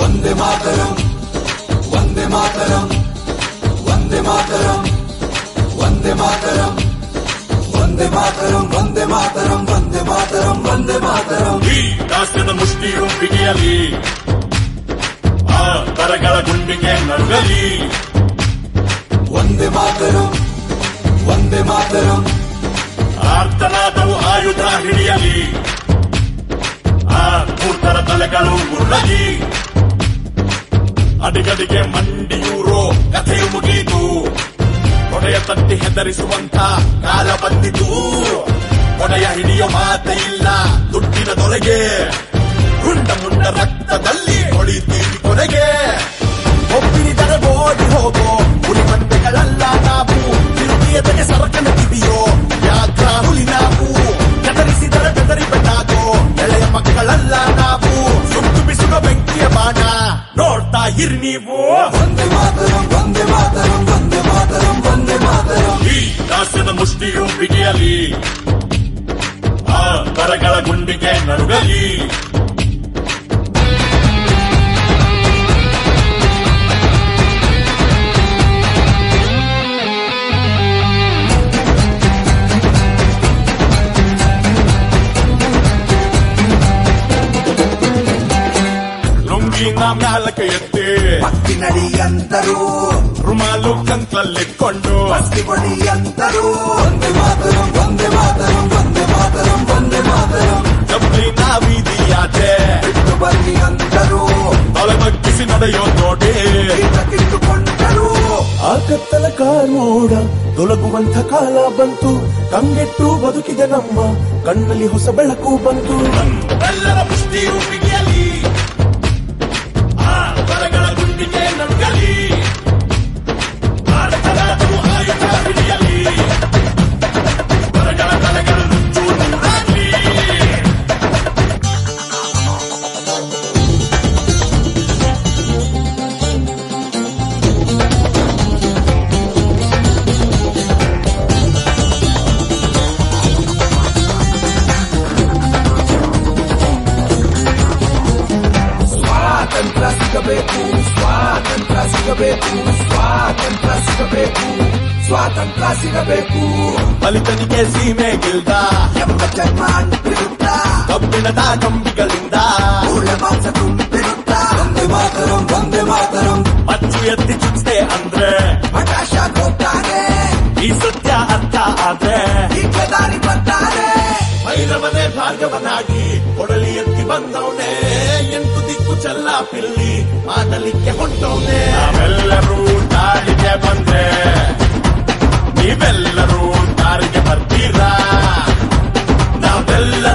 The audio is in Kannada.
ವಂದೇ ಮಾತರಂ ವಂದೇ ಮಾತರಂ ವಂದೇ ಮಾತರಂ ವಂದೇ ಮಾತರಂ ವಂದೇ ಮಾತರಂ ವಂದೇ ಮಾತರಂ ವಂದೇ ಮಾತರಂ ವಂದೇ ಮಾತರಂ. ಈ ರಾಷ್ಟ್ರದ ಮುಷ್ಟಿಯು ಬಿಗಿಯಲಿ, ಆ ತರಗಳ ಗುಂಡಿಗೆ ನಡುಗಲಿ. ವಂದೇ ಮಾತರಂ ವಂದೇ ಮಾತರಂ. ಆರ್ತನಾದವು ಆಯುಧ ಹಿಡಿಯಲಿ, ಆ ಮೂರ್ತರ ತಲೆಗಳು ಉರುಳಲಿ. ಅಡಿಗಡಿಗೆ ಮಂಡಿಯೂರೋ ಕಥೆಯು ಮುಗಿಯಿತು, ಕೊಡೆಯ ತಟ್ಟಿ ಹೆದರಿಸುವಂತ ಕಾಲ ಬಂದಿತು. ಕೊಡೆಯ ಹಿಡಿಯೋ ಮಾತೆ ಇಲ್ಲ ದುಡ್ಡಿನ ದೊರೆಗೆ, ರುಂಡ ಮುಂಡ ರಕ್ತದಲ್ಲಿ ಹೊಳಿತೀವಿ ಕೊನೆಗೆ. ಒಬ್ಬಿರಿದರೆ ಓಡಿ ಹೋಗೋ ಹುಲಿ ಮಂದೆಗಳಲ್ಲ ನಾವು, ತಿರುಗಿಯದಕ್ಕೆ ಸರಕನ ಕಿವಿಯೋ ವ್ಯಾಘ್ರ ಹುಲಿ ನಾವು. ಕದರಿಸಿದರೆ ಬೆದರಿ ಬೆಟ್ಟಾಗೋ ಎಳೆಯ ಮಕ್ಕಳಲ್ಲ ನಾವು, ಸುಟ್ಟು ಬಿಸುವ ಬೆಂಕಿಯ ಬಾಣ ನೋಡ್ತಾ ಇರಿ ನೀವು. ವಂದೇ ಮಾತರಂ ವಂದೇ ಮಾತರಂ ವಂದೇ ಮಾತರಂ ವಂದೇ ಮಾತರಂ. ಈ ರಾಷ್ಟ್ರದ ಮುಷ್ಟಿಯು ಬಿಗಿಯಲಿ, ಆ ತರಗಳ ಗುಂಡಿಗೆ ನಡುಗಲಿ. ಲುಂಗಿನ ಮ್ಯಾಲಕ್ಕೆ ಎತ್ತಿ ಭಕ್ತಿ ನಡಿ ಅಂತರು, ರುಮಾಲು ಕಂತಲ್ಲಿಟ್ಕೊಂಡು ಬಸ್ತಿ ಕೊಡಿ ಅಂತರು. ವಂದೇ ಮಾತರಂ ವಂದೇ ಮಾತರಂ ವಂದೇ ಮಾತರಂ ವಂದೇ ಮಾತರಂ. ಡಬ್ಲಿನ ಬೀದಿಯಾಚೆ ಬಿಟ್ಟು ಬನ್ನಿ ಅಂತರು, ತಲೆ ಬಗ್ಗಿಸಿ ನಡೆಯೋ ನೋಡಿ ಕಿತ್ತುಕೊಂಡರು. ಆ ಕತ್ತಲ ಕಾನೋಡ ತೊಲಗುವಂಥ ಕಾಲ ಬಂತು, ಕಂಗೆಟ್ಟು ಬದುಕಿದೆ ನಮ್ಮ ಕಣ್ಣಲ್ಲಿ ಹೊಸ ಬೆಳಕು ಬಂತು. ಎಲ್ಲರ ಮುಷ್ಟಿಯು ಬಿಗಿಯಲಿ, ಆ ತರಗಳ ಗುಂಡಿಗೆ ನಡುಗಲಿ. ಆಡತನದವು ಆಯುಧ ಹಿಡಿಯಲಿ, ತರಗಳ ತಲೆಗಳು ನುಚ್ಚು ನೂರಾಗಲಿ. ಸ್ವಾತಂತ್ರ್ಯ ಸಿಗಬೇಕು, ಸ್ವಾತಂತ್ರ್ಯ ಸಿಗಬೇಕು, ಸ್ವಾತಂತ್ರ್ಯ ಸಿಗಬೇಕು, ಸ್ವಾತಂತ್ರ್ಯ ಸಿಗಬೇಕು. ಫಲಿತನಿಗೆ ಸೀಮೆ ಗಿಲ್ದ ಎಂಬ ಜನ್ಮ ಅಂತಿರುತ್ತ, ಕಬ್ಬಿಣದ ಕಂಬಿಗಳಿಂದ ಊಳ ಮಾಂಸ ತುಂಬಿರುತ್ತ. ವಂದೇ ಮಾತರಂ ವಂದೇ ಮಾತರಂ. ಮಚ್ಚು ಎತ್ತಿ ಚುಚ್ಚಿದೆ ಅಂದ್ರೆ ಆಕಾಶ ಹೋಗ್ತಾನೆ, ಈ ಸತ್ಯ ಅರ್ಥ ಆದ್ರೆ ಈಗ ದಾರಿ ಬರ್ತಾರೆ. ಭೈರವನೇ ಭಾರ್ಗವನಾಗಿ ಕೊಡಲಿ ಎತ್ತಿ ಬಂದವನೇ, ಎಂಟು ದಿಕ್ಕು ಚೆಲ್ಲ ಪಿಲ್ಲಿ ಮಾಡಲಿಕ್ಕೆ ಹೊಂಟವನೇ. ನಾವೆಲ್ಲರೂ ದಾರಿಗೆ ಬಂದ್ರೆ ನೀವೆಲ್ಲರೂ ದಾರಿಗೆ ಬರ್ತೀರಾ, ನಾವೆಲ್ಲ